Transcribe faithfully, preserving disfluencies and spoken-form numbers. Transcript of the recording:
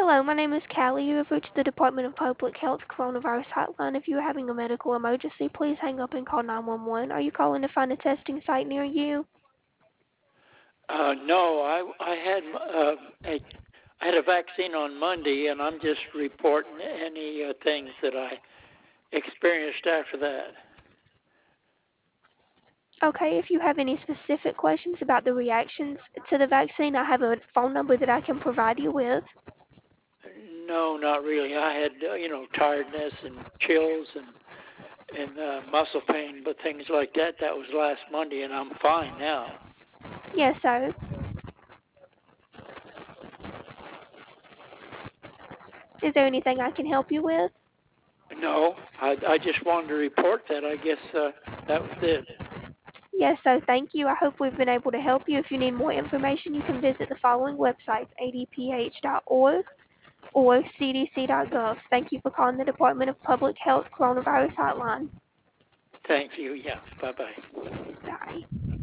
Hello, my name is Callie. You have reached the Department of Public Health Coronavirus Hotline. If you are having a medical emergency, please hang up and call nine one one. Are you calling to find a testing site near you? Uh, no, I I had uh, a I had a vaccine on Monday, and I'm just reporting any uh, things that I experienced after that. Okay, if you have any specific questions about the reactions to the vaccine, I have a phone number that I can provide you with. No, not really. I had uh, you know tiredness and chills and and uh, muscle pain, but things like that. That was last Monday, and I'm fine now. Yes, sir. Is there anything I can help you with? No, I I just wanted to report that. I guess uh, that was it. Yes, sir. Thank you. I hope we've been able to help you. If you need more information, you can visit the following websites, a d p h dot org or c d c dot gov. Thank you for calling the Department of Public Health Coronavirus Hotline. Thank you. Yeah. Bye bye. Bye.